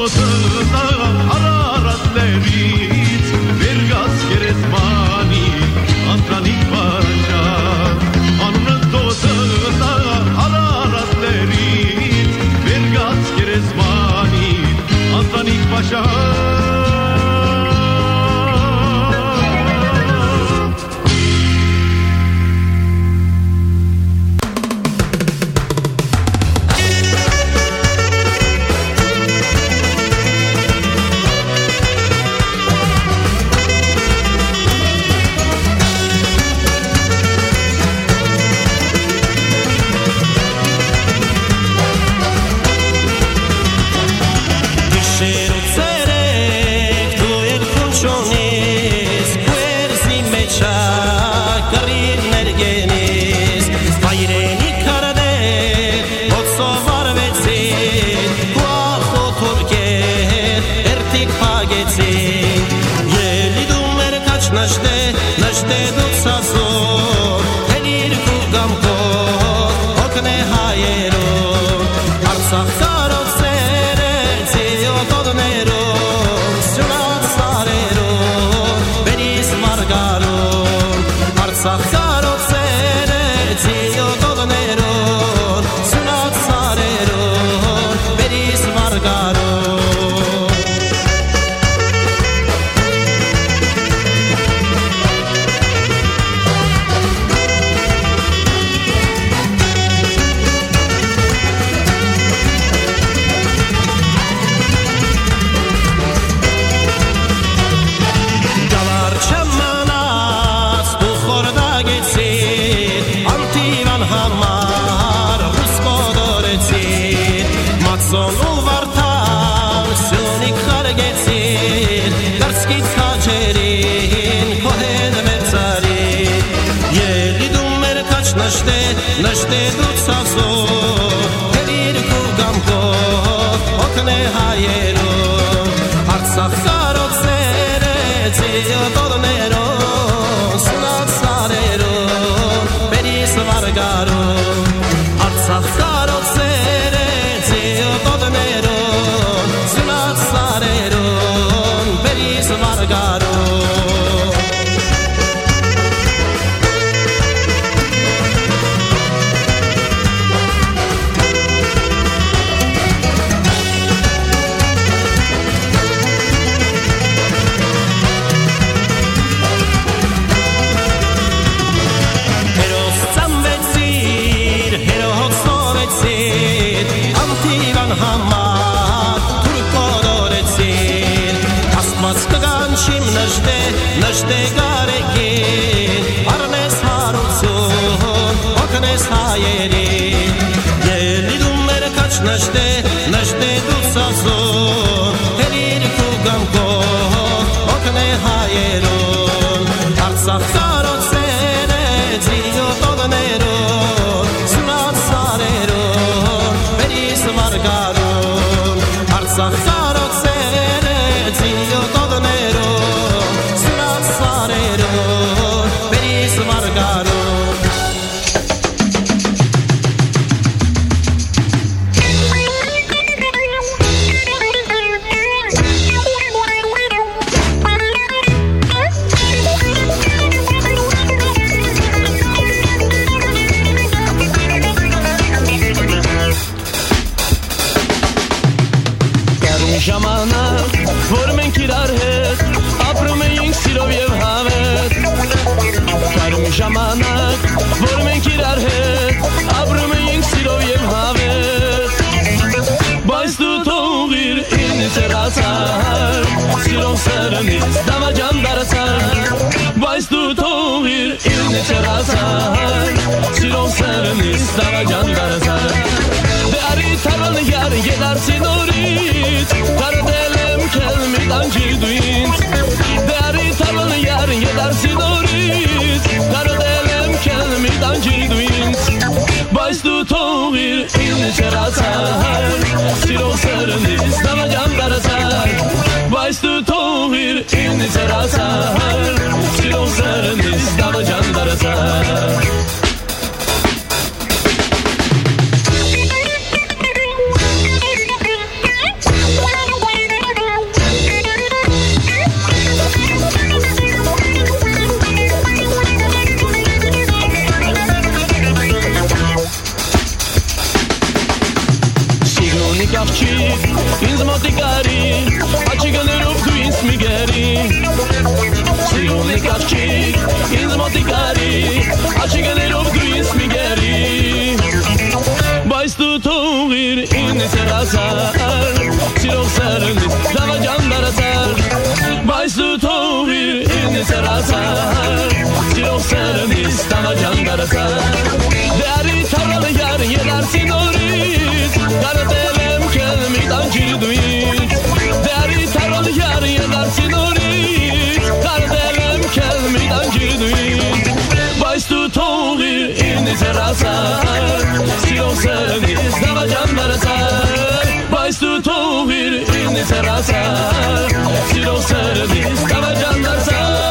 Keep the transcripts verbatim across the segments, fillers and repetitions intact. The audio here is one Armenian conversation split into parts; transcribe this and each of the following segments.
We'll be right back. աղջիկ, ինձ մոտիկարի, աչիգներով դու ինձ մի գերի Սիրունիկ աղջիկ, ինձ մոտիկարի, աչիգներով դու ինձ մի գերի Բայց դու թողիր ինձ հեռացար, սիրող սերնդից դավաջան դարացար Բայց դու թողիր ինձ հեռացար, սիրող սերնդից դավաջան դարացար Դե արի թարալ յար ելարսի նորից, կարտել եմ կել մի տանջիր դու ինձ Դե արի թարալ յար ելարսի նորից, կարտել եմ կել մի տանջիր դու ինձ Բայց դու թողիր ինձ հեռացար, սիրող սերնդից դավաջան դարացար Բայց դու թողիր ինձ հեռացար, սիրող սերնդից դավաջան դարացար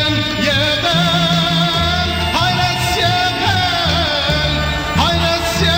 Hayret yemen, hayret yemen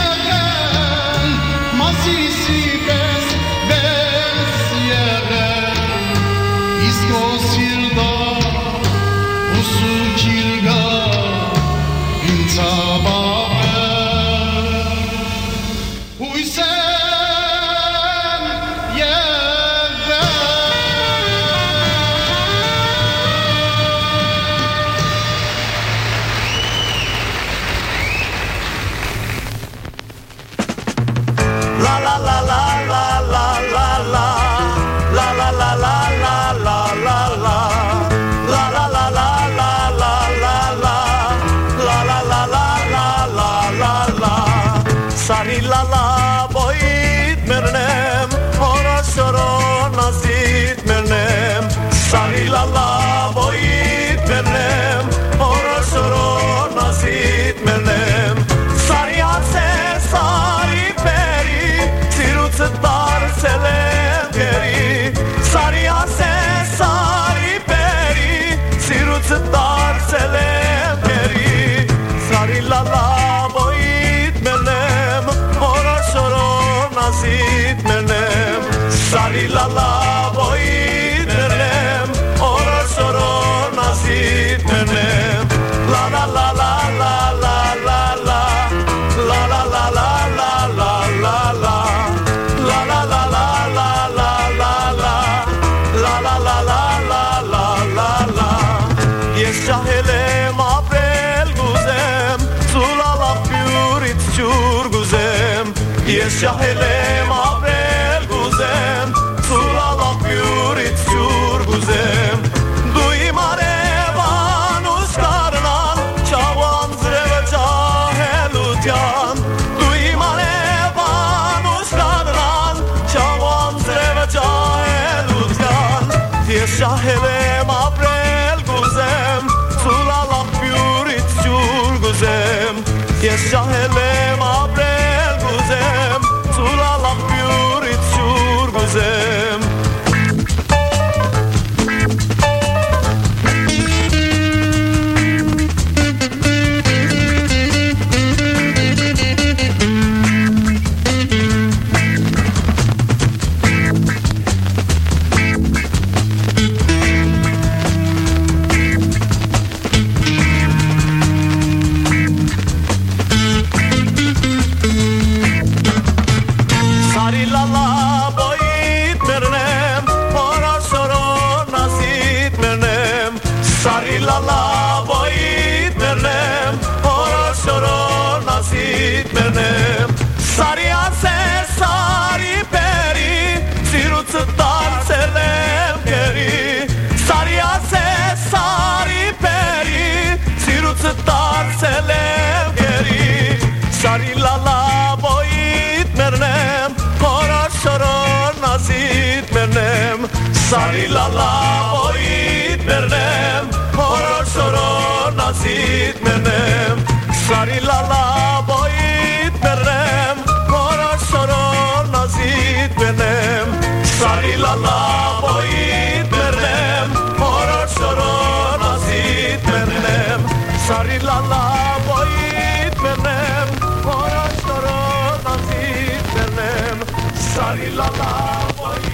Sari la la boyit mernem Orar soron nazit mernem La la la la la la la la La la la la la la la la La la la la la la la la La la la la la la la la Yes şahelem aprel guzem Sulalak bürit çur guzem Yes şahelem aprel guzem Sulalak bürit çur guzem Duymar evan uskarnan Çavan zreve cahelutyan Duymar evan uskarnan Çavan zreve cahelutyan Yes şahelem aprel guzem Sulalak bürit çur guzem Yes şahelem aprel guzem Sulalak bürit çur guzem Sari la la boyit mernem Orar soron nazit mernem Sari la la boyit mernem Orar soron nazit mernem Sari ase sari peri Sirutsıtan selem geri Sari ase sari peri Sirutsıtan selem geri Sari la la boyit mernem Orar soron nazit mernem Sari la la boyit mernem Orar soron nazit mernem Sari la la boyit mernem Orar soron nazit mernem Sari la la boyit mernem Orar soron nazit mernem Sari la la boyit mernem Orar soron nazit mernem Sari la la boyit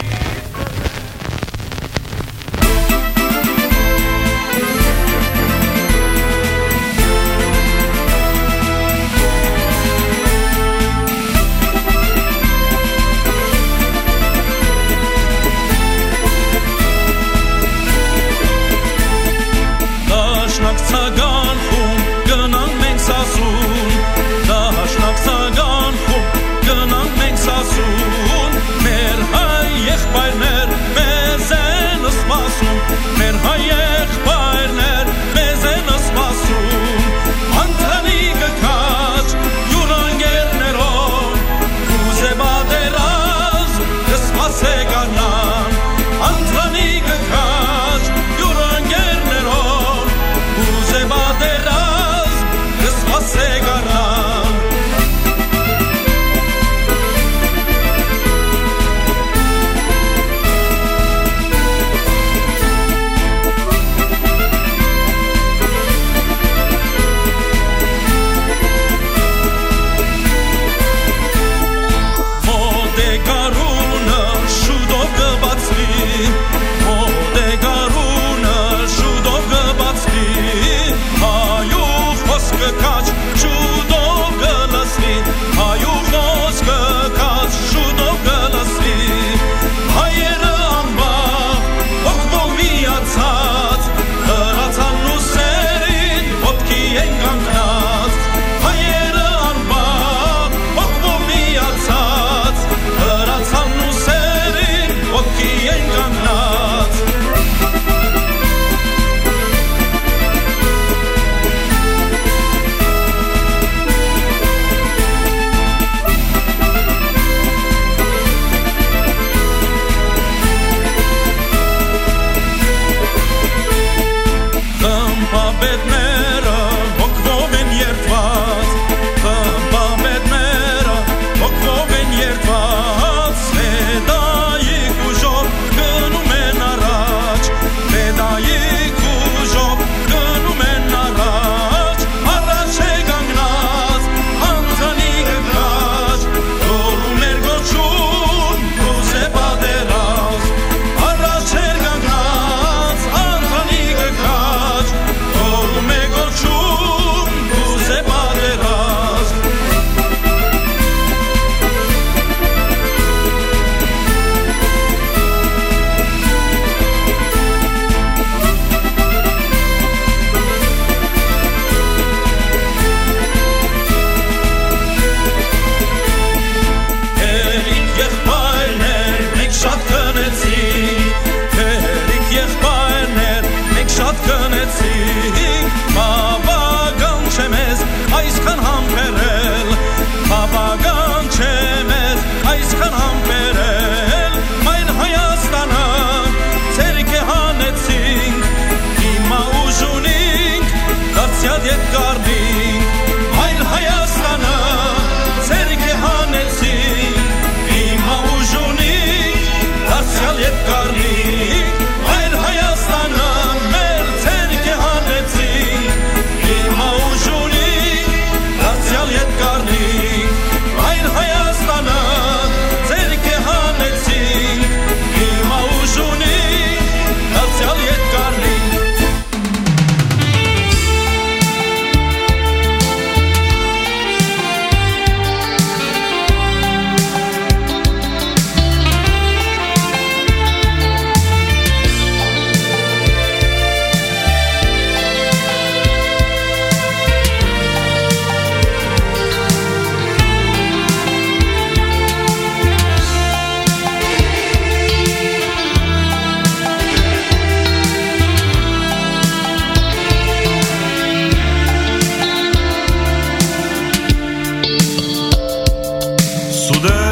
Սուդե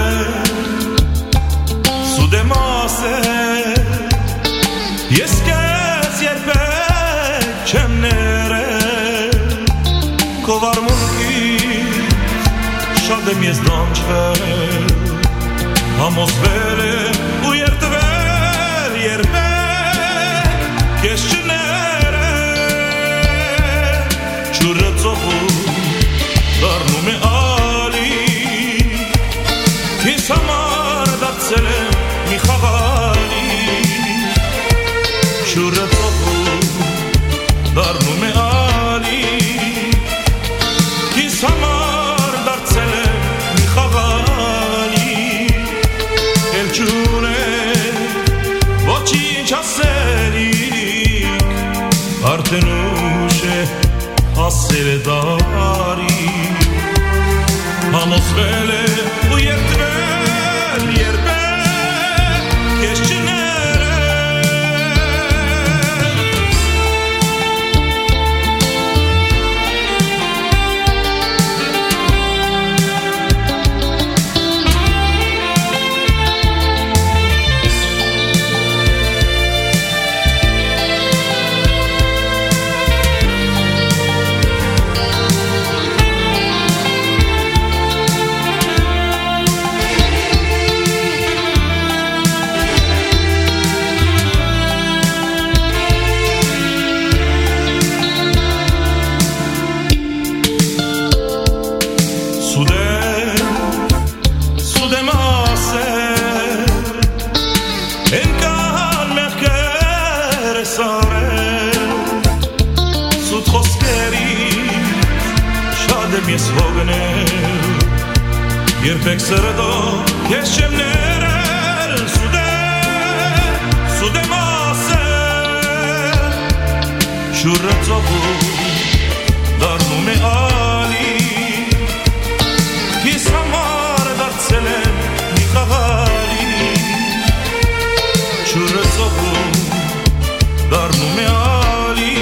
Սուդե մասե Ես կեզ երբեք չեմ ներել Քո վարմունքից շատ եմ ես դանչվել Համոզվել եմ ու երդվել երբեք Կեզ չներել Ջուրը ծողում դառնում է Համար դարձել եմ մի խաղալի Շուրը ծողում դառնում է ալի Քիզ համար դարձել եմ մի խաղալի Էլ չունեմ ոչինչ ասելիք Արդեն ուշ է հասել է դարի Համոզվել է ու երդվել Երբեք սրդով ես չեմ ներել Սուդե, սուդե մասել Շուրը ծողում դառնում է ալի Քիզ համար դարձել եմ մի խաղալի Շուրը ծողում դառնում է ալի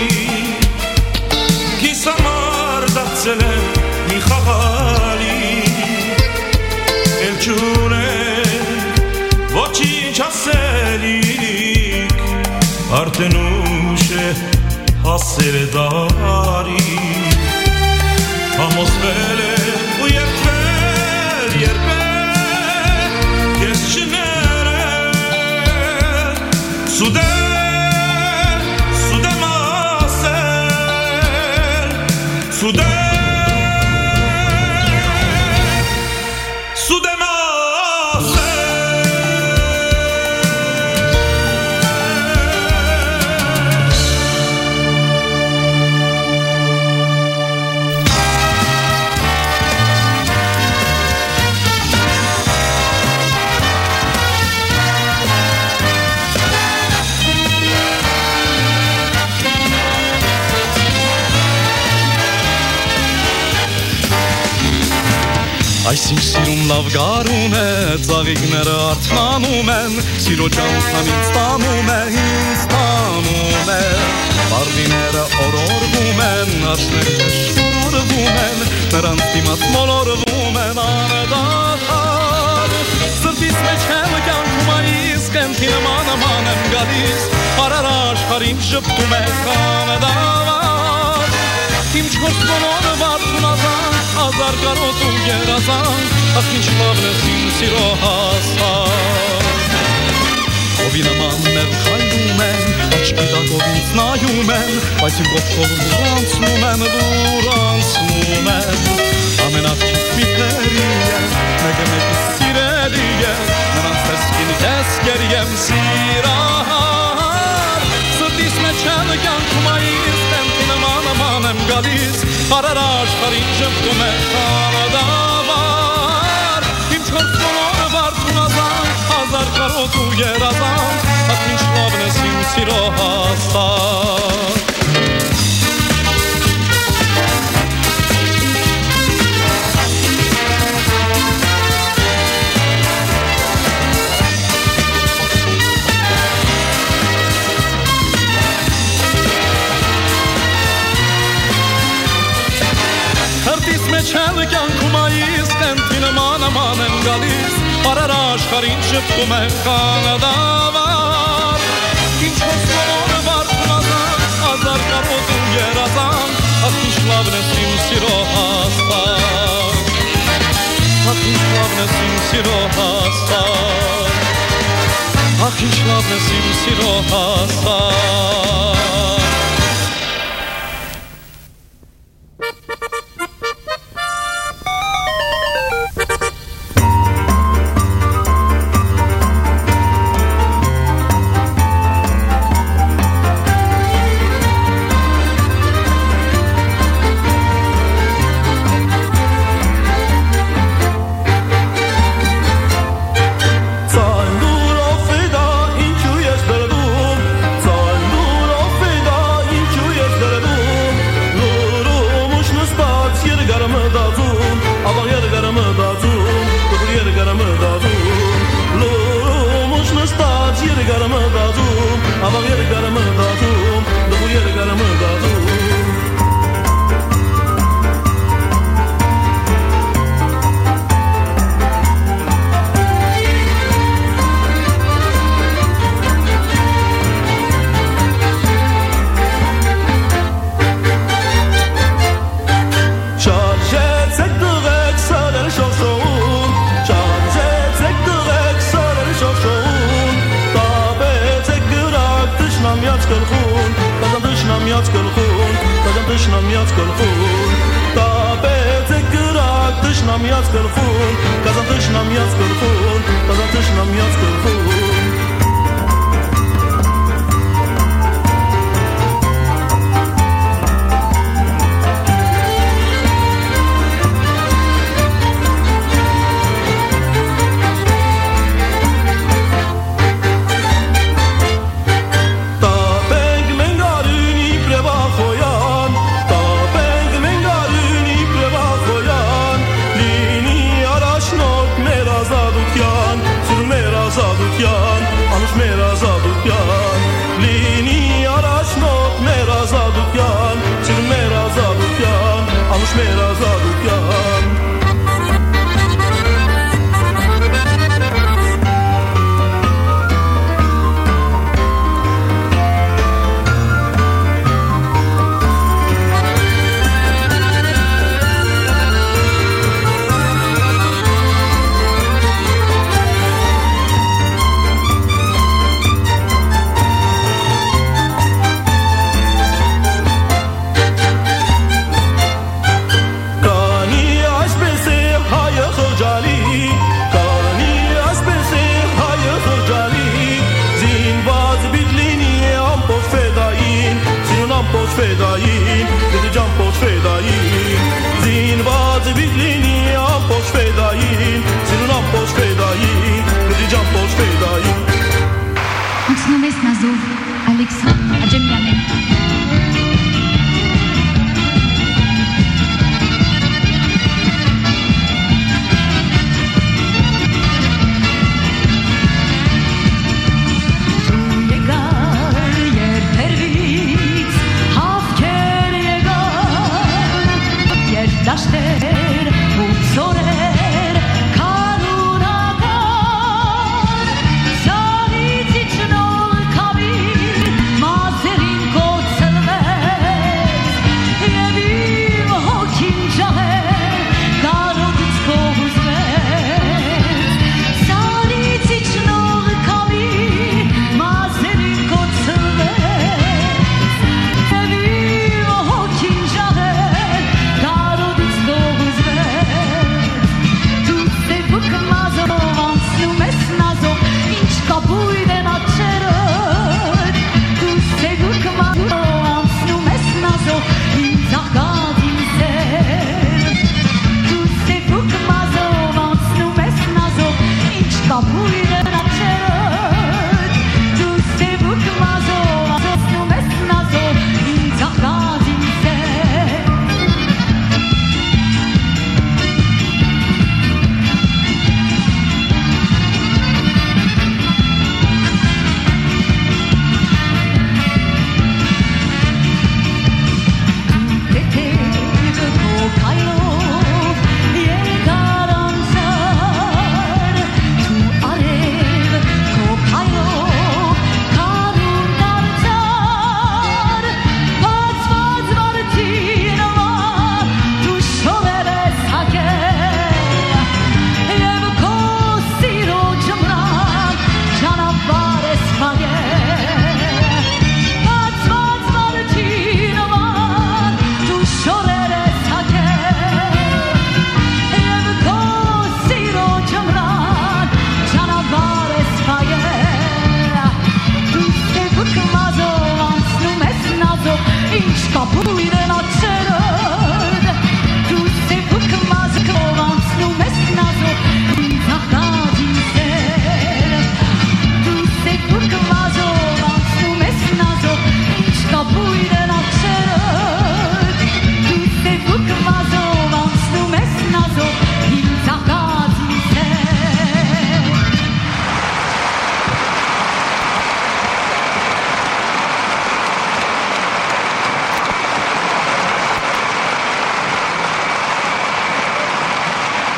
Քիզ համար դարձել եմ մի խաղալի Չունեմ ոչինչ ասելիք Արդեն ուշ է հասել է դարի Համոզվել է ու երդվել երբեք Ես չներել Սուդե Սուդե մասել Սուդե Այս ինչ սիրուն լավ գարուն է, ծաղիկները արթնանում են, սիրո ճանապարհն ինձ տանում է, ինձ տանում է, բարդիները օրորվում են, աչքները շորորվում են, նրանց դիմաց մոլորվում են անադար, սրտիս մեջ եմ կյանքում այս կենքի նման նման եմ գալիս, հարար աշխարհին շփում է կանադավար, իմ չորս բոլորը վարդուն ազան, Ազար կարոտ ու երազան, ախ ինչ լավն ես իմ սիրո հասար Ովի նման մեր քայլում են, աչքի տակով ինձ նայում են Բայց իմ ողքով դուր անցնում են, դուր անցնում են Ամենավճիտ մի թերի է, մեկը մեկից սիրելի է Նրանց տեսքին ես գերի եմ սիրահար Սրտիս մեջ էլ կյանքում այս տեմքի նման նման եմ գալիս Հարար աշխարհին շփում է կանադավար Իմ չորս բոլորը վարդուն ազան Հազար կարոտ ու երազան Ախ ինչ լավն ես իմ սիրո հասար Մեջ էլ կյանքում այս տենթի նման աման եմ գալիս Շպտում է կանադավար Ինչ հոսքոր վարդմազան Ազար կարոտում երազան Ախ ինչ լավն ես իմ սիրո հաստար Ախ ինչ լավն ես իմ սիրո հաստար Ախ ինչ լավն ես իմ սիրո հաստար Azadukyan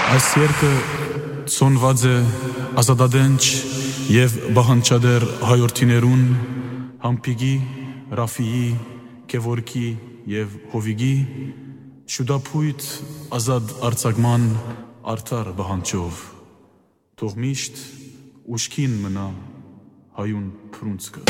Այս երգը ցոնված է ազատադենչ եւ բահանջադեր հայրենիներուն Համպիգի, Ռաֆիի, Գևորգի եւ Հովիգի շուտապույտ ազատ արձակման արդար բահանջով թող միշտ ուշքին մնա հայուն փրունցքը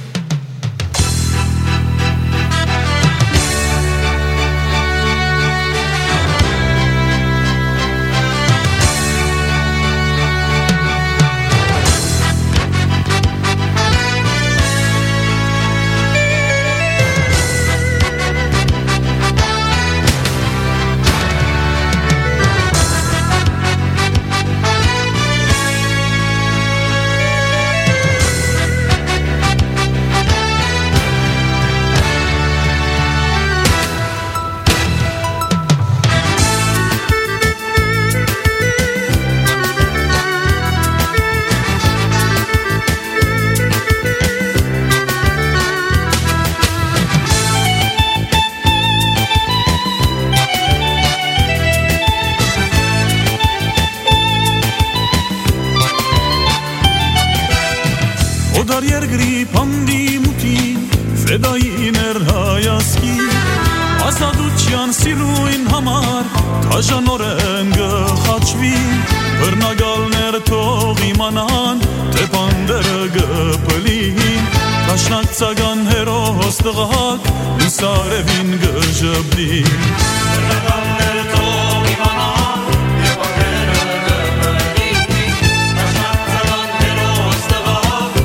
Օդար երգրի պանդի մուտին Ֆեդային էր հայասկի Ազատության սիրույն համար Թաժանորեն գխաչվի Բրնագալներ թող իմանան Թե պանդերը գպլին Տաշնակ ծագան հերոս տղակ Լուսարևին գժբդի Բրնագալներ թող իմանան Թե պանդերը գպլին Տաշնակ ծագան հերոս տղակ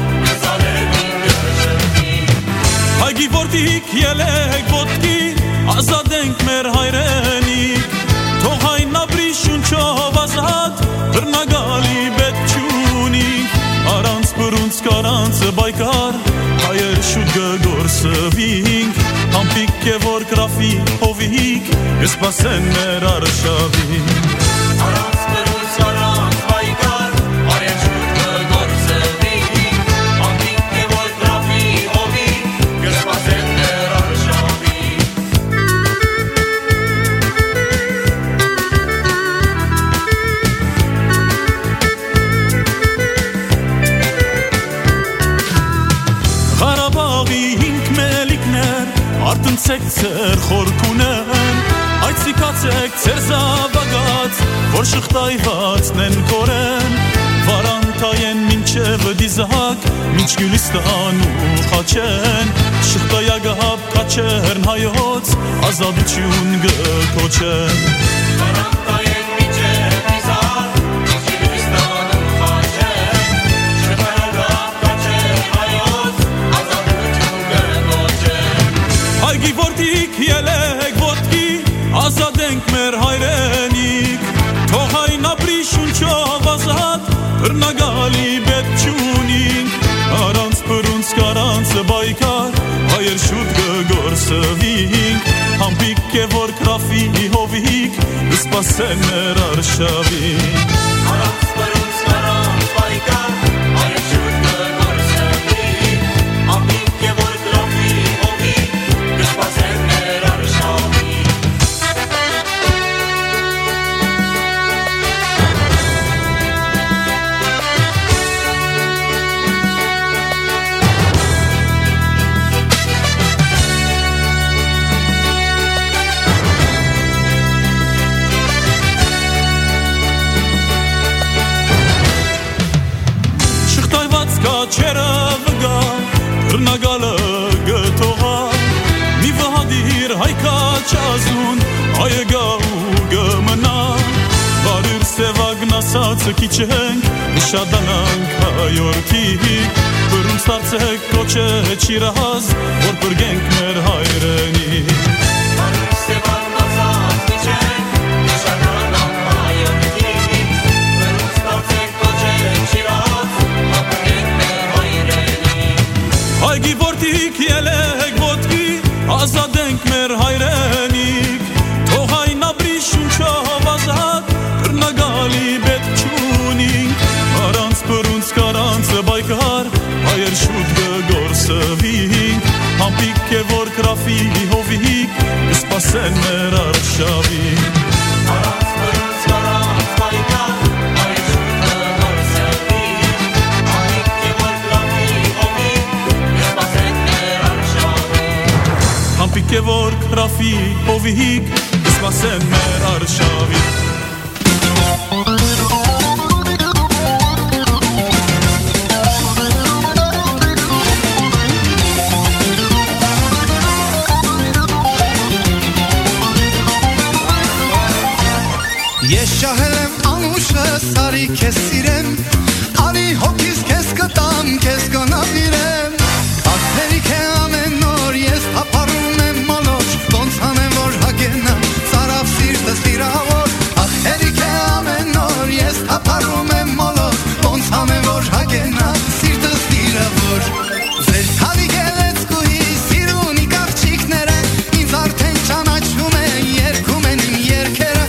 Գիվորդիկ ելեք ոտքի, ազատենք մեր հայրենիք Թող հայն ապրի շունչով ազատ, բրնագալի պետք չունիք Արանց բրունց կարանց բայկար, հայեր շուտ գգորսվինք Համպիկ Գևորգ Ռաֆի հովիք, կսպասեն մեր արշավին Արանց բրունց կարանց բայկար, հայեր շուտ գգորսվինք Համպիկ Գևորգ Ռաֆի հովիք Ղարաբաղի հինք մելիքներ Արտնցեք ծեր խորքունեն Այցիկացեք ծեր զավագած Որ շղտայվածնեն կորեն Վարանտայեն մինչև դիզակ Մինչ գյուլիստան ու խաչեն Շղտայագահապ կաչերն հայոց Ազատություն գկոչեն Վարանտայեն մինչև դիզակ Մինչ գյուլիստան ու խաչեն Շղտայագահապ կաչերն հայոց Ազատություն գկոչեն Հայ գիվորդիկ ելեք ոտքի Ազատենք մեր հայրենիք Թող հայն ապրի շունչով ազատ Բրնագալի պետք չունինք Արանց բրունց կարանց բայկար Հայեր շուտ գգորսվինք Համպիկ Գևորգ Ռաֆի հովիք Կսպասեն մեր արշավին Արանց բրունց կարանց բայկար Հայեր շուտ գգորսվինք Համպիկ Գևորգ Ռաֆի հովիք Կսպասեն մեր արշավին Կաչերը վգա, բրնագալը գտողա Մի վհադիր հայկաչազուն, հայը գա ու գմնա Բարիր սևագն ասացը կիչենք, նշադանանք հայորդիկ Բրունց տարցեք կոչը չիրահազ, որ բրգենք մեր հայրենիք Բարիր սևագն ասաց կիչենք, նշադանանք հայորդիկ Բրունց տարցեք կոչը չիրահազ, որ բրգենք մեր հայրենիք Հայ գիվորդիկ ելեք ոտքի, ազատենք մեր հայրենիք Թող հայն ապրի շունչով ազատ, բրնագալի պետք չունինք Արանց բրունց կարանց բայկար, հայեր շուտ գգորսվինք Համպիկ Գևորգ Ռաֆի հովիք, կսպասեն մեր արշավին Արանց բրունց կարանց բայկար Rafik og Vik Isma Semmer Arshavik Ես շահել եմ անուշը սարի քեզ սիրեմ Արի հոգիս քեզ կտամ քեզ կնավիրեմ Ախտերիք է ամեն օր ես հապարում եմ մոլոջ Ոնց անեմ որ հագենամ ծարավ սիրտս վիրավոր Ախտերիք է ամեն օր ես հապարում եմ մոլոջ Ոնց անեմ որ հագենամ սիրտս վիրավոր Ձեր թավի գեղեցկուհի սիրունի կաղջիկները Ինձ արդեն ճանաչում են երգում են իմ երգերը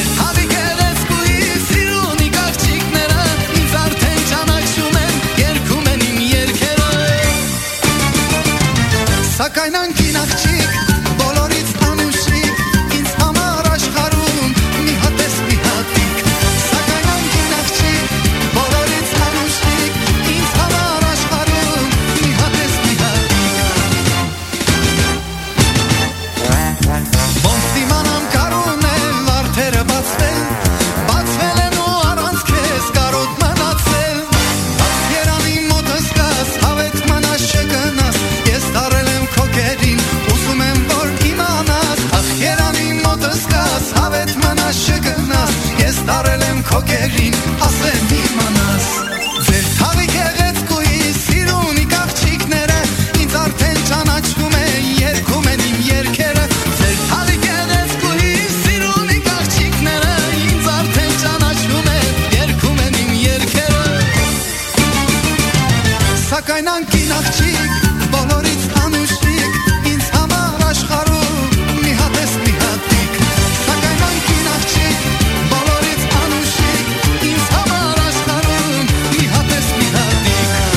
Սակայն անկին աղջիկ, բոլորից անուշիկ, ինձ համար աշխարհում մի հատ ես մի հատիկ Սակայն անկին աղջիկ, բոլորից անուշիկ, ինձ համար աշխարհում մի հատ ես մի հատիկ Ոնց դիմանամ կարուն եմ վարդերը բացվել, բացվել են ու առանց քեզ կարոտ մնացել Ախ երանի մոտս կաս, հավետ մանաշ չգնաս, ես տարել եմ քոգերին, ուզում եմ որ իմանաս Ախ երանի մոտս կաս, հավետ մանաշ չգնաս, ես տարել եմ քոգերին, ասեմ իմանաս Ձեր թավի գեղեցկուհի սիրունի կաղջիկները ինձ արդեն ճանաչում են, երգում են իմ երգերը Ձեր թավի գեղեցկուհի սիրունի կաղջիկները ինձ արդեն ճանաչում են, երգում են իմ երգերը Սակայն անկին աղջիկ, բոլորից անուշիկ, ինձ համար աշխարհում մի հատ ես մի հատիկ Սակայն անկին աղջիկ, բոլորից անուշիկ, ինձ համար աշխարհում մի հատ ես մի հատիկ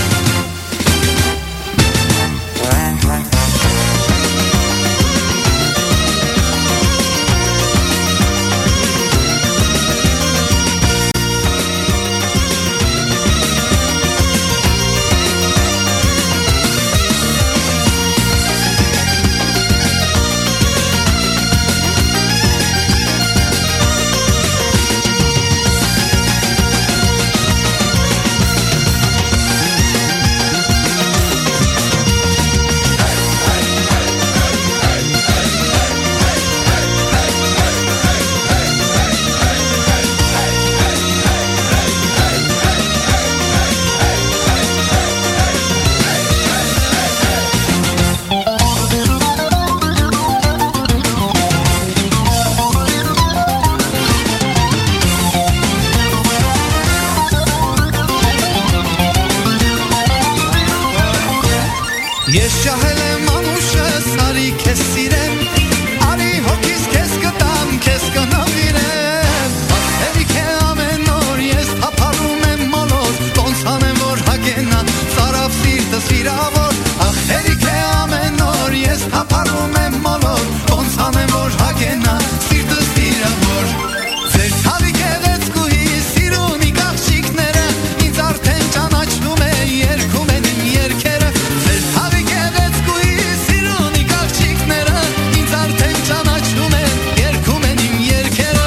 Ես շահել եմ անուշը սարի քեզ սիրեմ Արի հոգիս քեզ կտամ քեզ կնավիրեմ Ախտերիք է ամեն օր ես հապարում եմ մոլոզ Ոնց անեմ որ հագենա ծարավ սիրտս վիրավոր Ախտերիք է ամեն օր ես հապարում եմ մոլոզ Ոնց անեմ որ հագենա սիրտս վիրավոր Ձեր թավի գեղեցկուհի սիրունի կաղջիկները ինձ արդեն ճանաչում են, երգում են իմ երգերը Ձեր թավի գեղեցկուհի սիրունի կաղջիկները ինձ արդեն ճանաչում են, երգում են իմ երգերը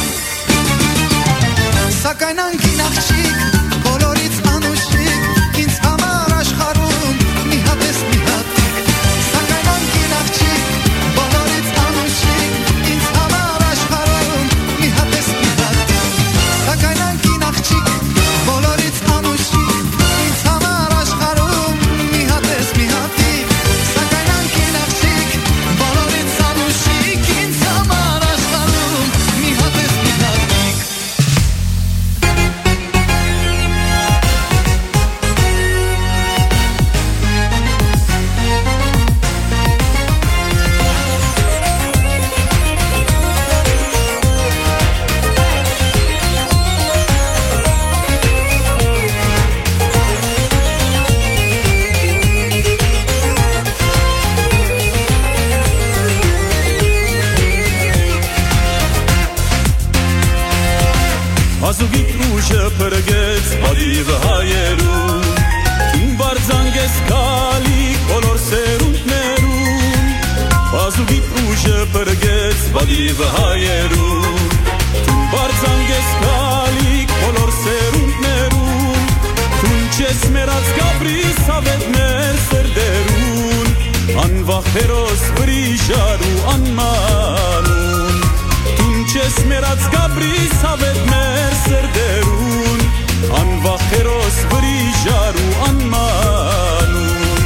Սակայն անկին աղջիկ, բոլորից անուշիկ, ինձ համար աշխարհում մի հատ ես մի հատիկ Սակայն անկին աղջիկ, բոլորից անուշիկ, ինձ համար աշխարհում մի հատ ես մի հատիկ Սակայն անկին աղջիկ, բոլորից անուշիկ, ինձ համար աշխարհում մի հատ ես մի հատիկ Սակայն անկին աղջիկ, բոլորից անուշիկ, ինձ համար աշխարհում մի հատ ես մի հատիկ Ազուգիտ ուժը պրգեց արիվը հայերուն Իմ բարձանգ ես կալի կոլոր սերունդներուն Սուգիտ ուժը բրգեց բադի վհայերում Թուն բարձանգես կալիք բոլոր սերունդներում Թուն չես մերած գաբրիս հավետ մեր սրդերուն Անվախ հերոս վրիժարու անմանուն Թուն չես մերած գաբրիս հավետ մեր սրդերուն Անվախ հերոս վրիժարու անմանուն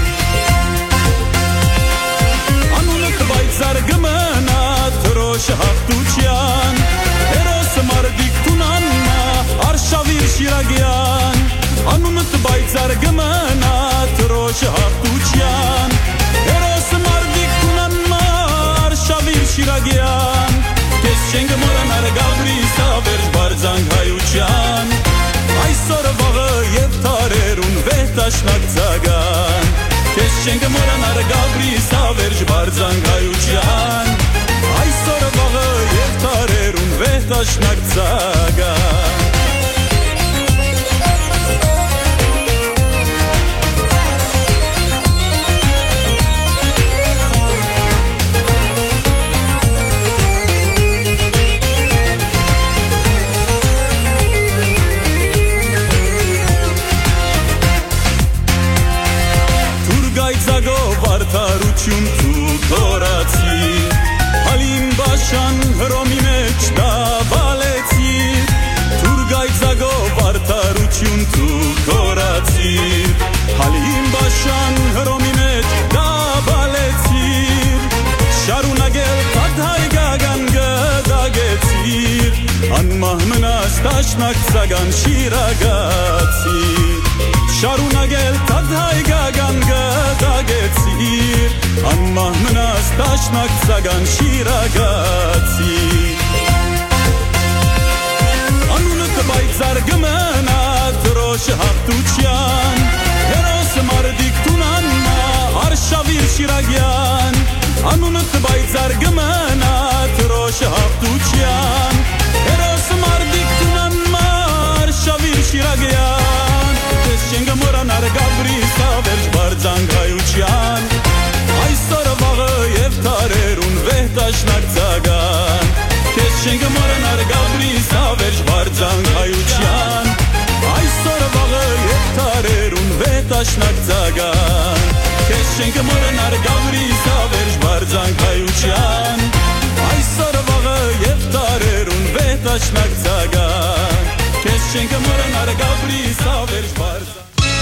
Զար գմնա թրոշ հաղթուչյան Հերոսը մարդիկ թունաննա արշավիր շիրագյան Անունըտ բայցար գմնա թրոշ հաղթուչյան Հերոսը մարդիկ թունաննա արշավիր շիրագյան Կես չենք մորանար գավրիս ավերջ բարձանք հայուչյան Այսօր վաղը և թարերուն վեհտաշնակ ծագան Կես չենք մորանար գավրիս ավերջ բարձանք հայուչյան Այսօր վաղը և թարերուն վեհտաշնակ ծագան Արդարություն դու թորացի Հալին բաշան հրոմի մեջ դավալեցի Թուրգայցագով արդարություն դու թորացի Հալին բաշան հրոմի մեջ դավալեցի Շարունագել թադհայ գագան գդագեցիր Անմահ մնաս տաշնակ ծագան շիրագացիր Շարունագել թադհայ գագան գդագեցիր Անմահ մնաս տաշնակ ծագան շիրագացիր Անունըտ բայցար գմնա թրոշ հաղթուչյան Հերոսը մարդիկ թունաննա արշավիր շիրագյան Անունըտ բայցար գմնա թրոշ հաղթուչյան Հերոսը մարդիկ թունաննա արշավիր շիրագյան Կես չենք մորանար գաբրիս ավերջ բարձանք հայուչյան Այսօր վաղը և թարերուն վեհտաշնակ ծագան Կես չենք մորանար գաբրիս ավերջ բարձանք հայուչյան Այսօր վաղը և թարերուն վեհտաշնակ ծագան Կես չենք մորանար գաբրիս ավերջ բարձանք հայուչյան Այսօր վաղը և թարերուն վեհտաշնակ ծագան Կես չենք մորանար գաբրիս ավերջ բարձանք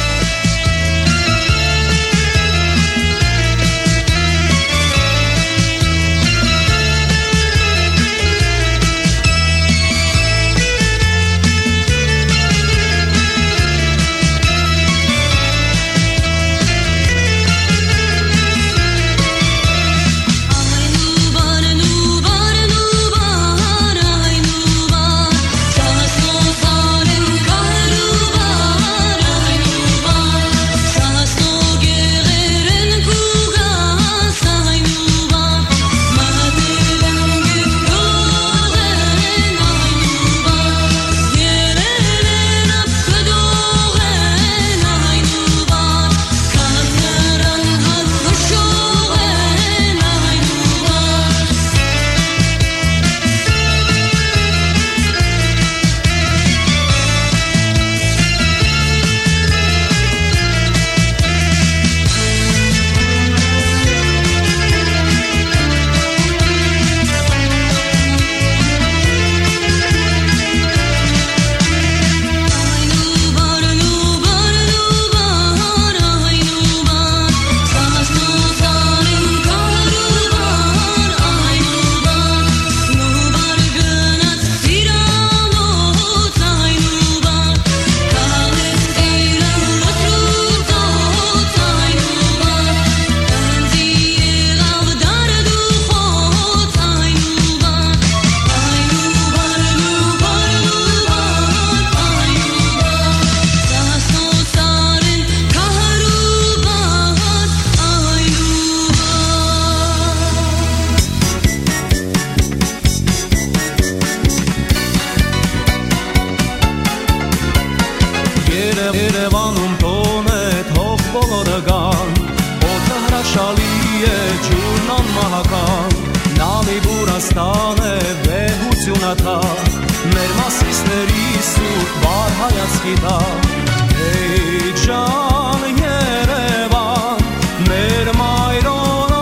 Երևանում տոն է թող բոլորը գան Օդը հրաշալի է ջուրն անմահական գնաթա մեր մասիսների սուրբ վար հայացքի տա Hey ջան Երևան մեր մայրոն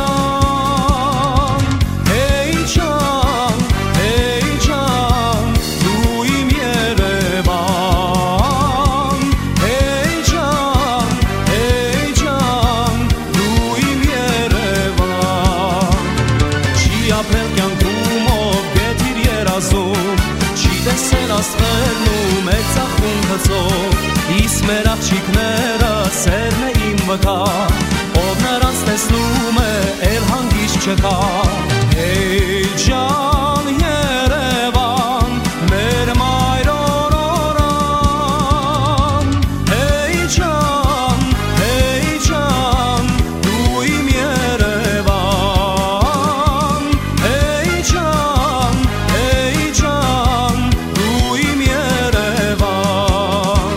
օրան Hey ջան Hey ջան դու իմ Երևան Hey ջան Hey ջան դու իմ Երևան Չի ապրել կյանքում ով գետիր երազում Չի տեսել աստղերն ու մեր ծախում գծով Իս մեր աղջիկները սերն է իմ վկա Ով նրանց տեսնում է էլ հանգիստ չկա Hey ջան Երևան մեր մայրոն օրան Hey ջան Hey ջան դու իմ Երևան Hey ջան Hey ջան դու իմ Երևան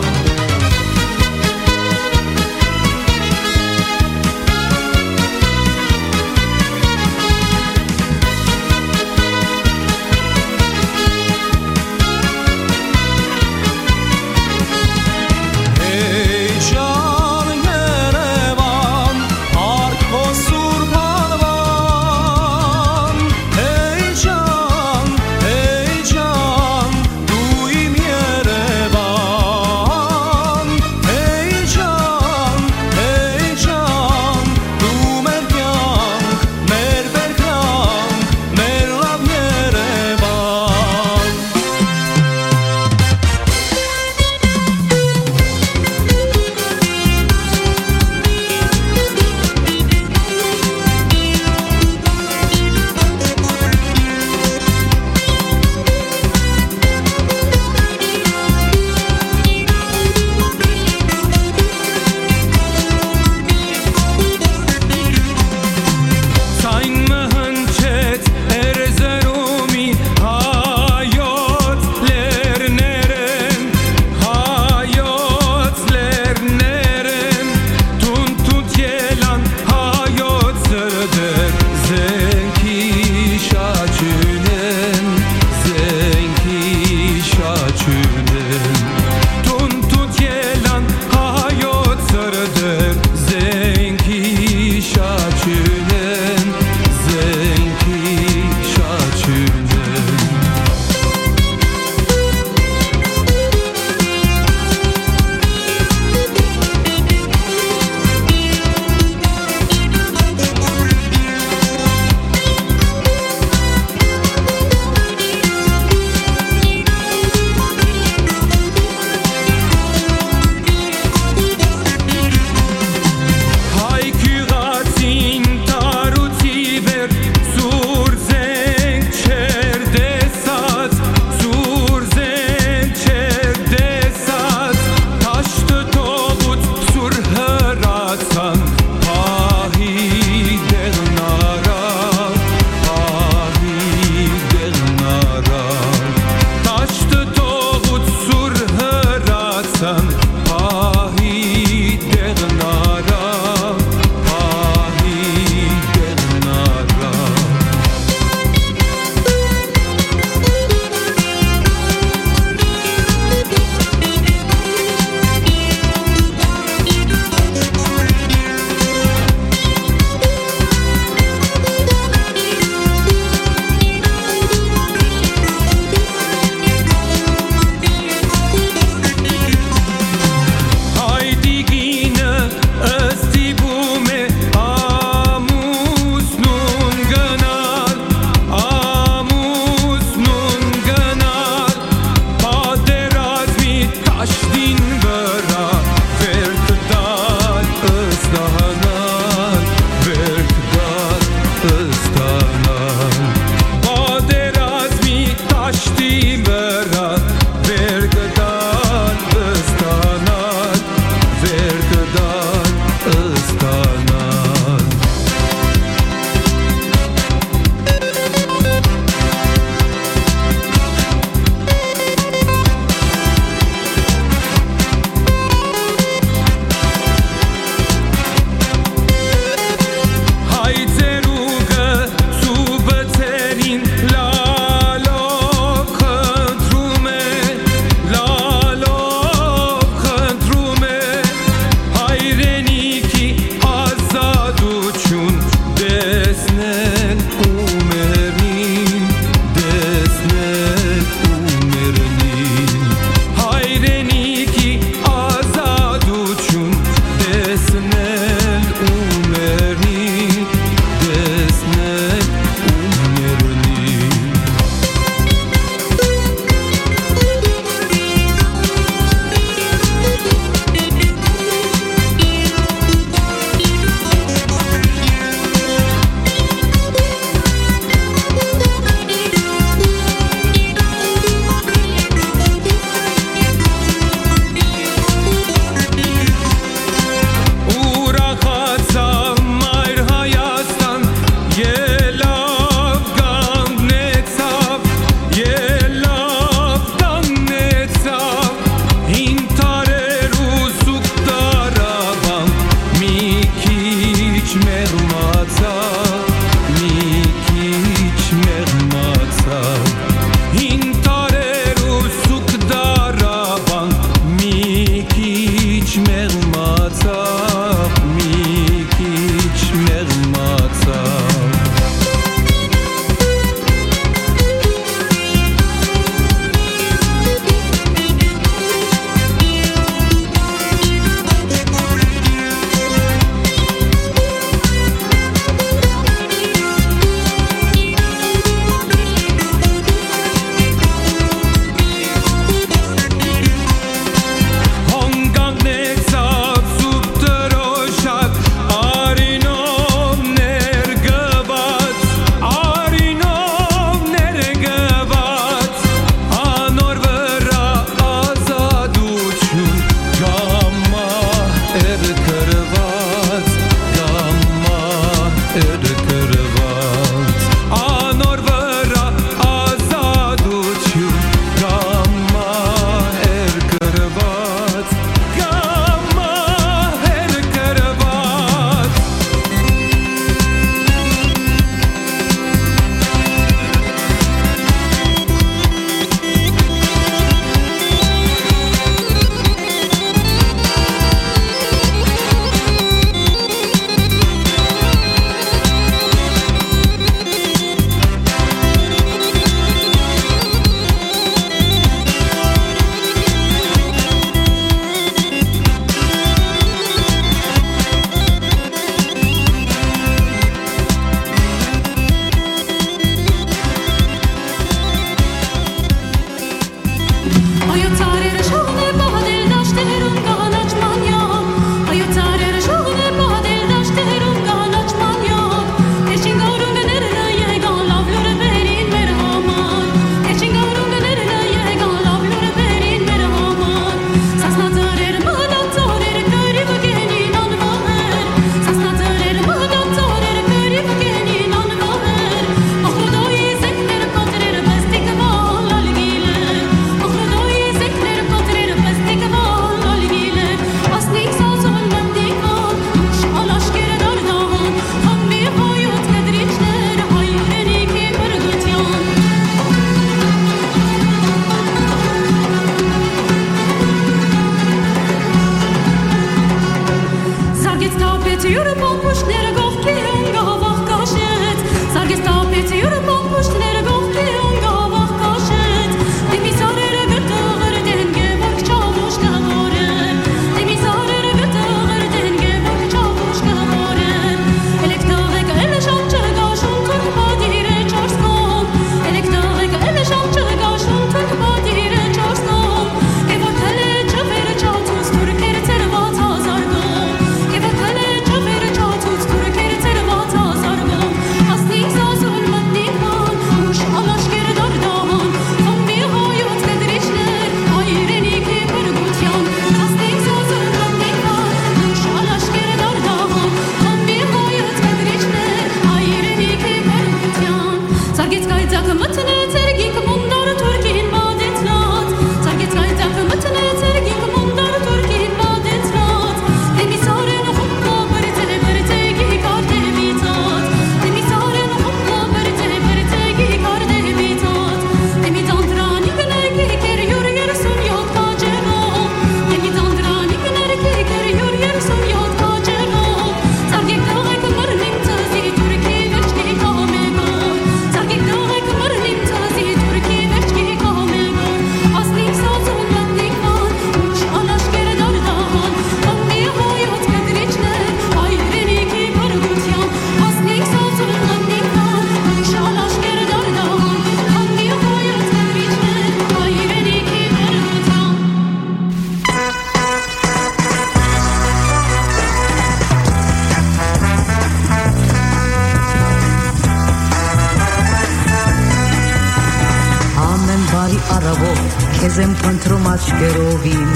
քեզ եմ փնտրում աչքերով իմ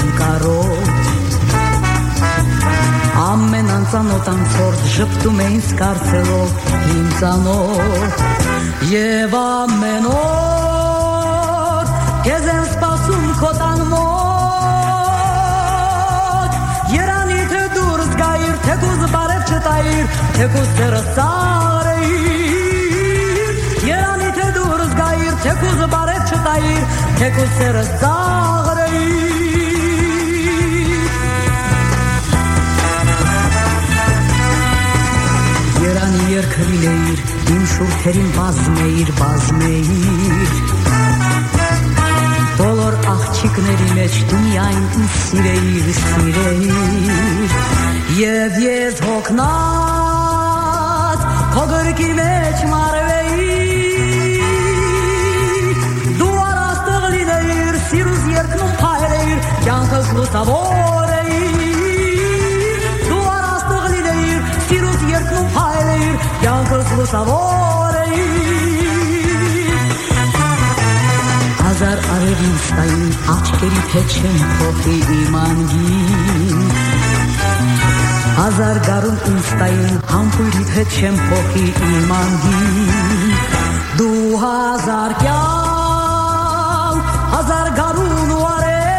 կարոտ ամեն անծանոթ անցորդ ժպտում է ինձ կարծելով իմ ծանոթ եւ ամեն օր քեզ եմ սպասում քո տան մոտ երանի թե դուրս գայիր թեկուզ բարև չտայիր թեկուզ սերը սարեիր երանի թե դուրս գայիր թեկուզ բարև չտայիր թեկուզ սերը սարեիր երանի երկրիլեիր իմ շուրթերին բազմեիր բազմեիր բոլոր աղջիկների մեջ դու միայն ինձ սիրեիր սիրեիր եւ ես հոգնած քո գրկի մեջ մարվեի դու արաստեղ լինեիր սիրուս երկնում փայլեիր կյանքս լուսավոր էիր դու արաստեղ լինեիր սիրուս երկնում փայլեիր կյանքս լուսավոր էիր հազար արևին ստային աչքերի հետ չեմ փոխի իմ անգին Հազար գարուն ինձ տային համբույրիդ հետ չեմ փոխի իմ անգին Դու հազար կյան, հազար գարուն ու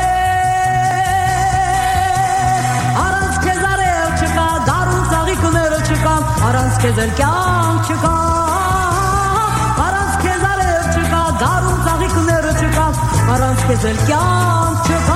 արել Առանց քեզ արել չկա, դարուն ծաղիկները չկան Առանց քեզ էլ կյանք չկա Առանց քեզ արել չկա, դարուն ծաղիկները չկան Առանց քեզ էլ կյանք չկա